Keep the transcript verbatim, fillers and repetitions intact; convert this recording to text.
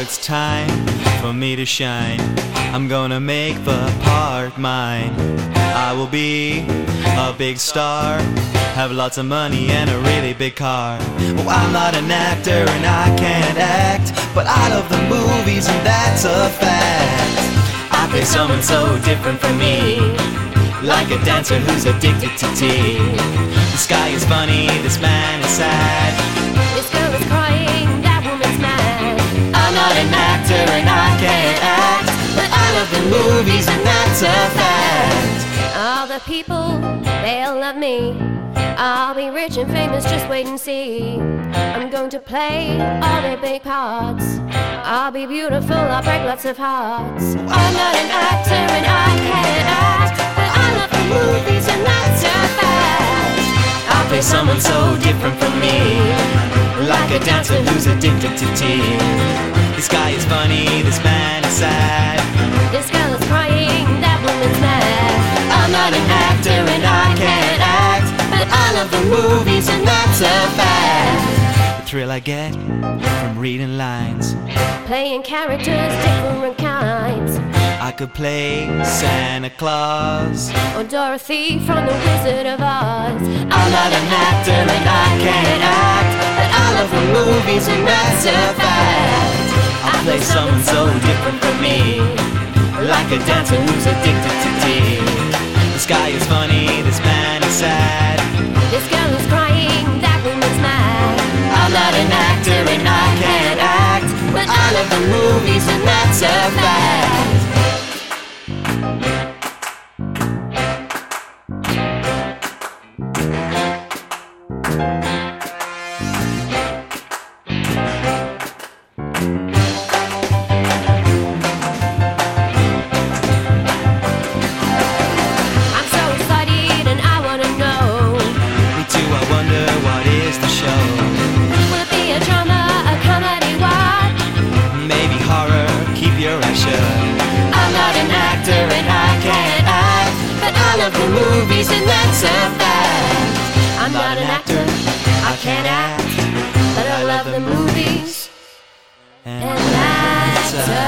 it's time for me to shine. I'm gonna make the part mine. I will be a big star, have lots of money and a really big car. Well, I'm not an actor and I can't act, but I love the movies and that's a fact. I play someone so different from me, like a dancer who's addicted to tea. This guy is funny, this man is sad. This girl is crying, that woman's mad. I'm not an actor and I can't act, but I love the movies and that's a fact. All the people, they'll love me. I'll be rich and famous, just wait and see. I'm going to play all their big parts. I'll be beautiful, I'll break lots of hearts. I'm not an actor and I can't act, but I love the movies and that's a fact. I'll play someone so different from me, like a dancer who's addicted to tea. This guy is funny, this man is sad. This girl is crying, that woman's mad. I'm not an actor and I can't act, but I love the movies and that's a fact. The thrill I get from reading lines, playing characters, different kinds. I could play Santa Claus or Dorothy from The Wizard of Oz. I'm not an actor and I can't act, but I love the movies and that's a fact. I play someone so different from me, like a dancer who's addicted to tea. This guy is funny, this man is sad. This girl is crying, that woman's mad. I'm not an actor and I can't act, but I love the movies and that's a fact. I'm not an actor and I can't act, but I love the movies and that's a fact. I'm not an actor, I can't act, but I love the movies and that's a fact.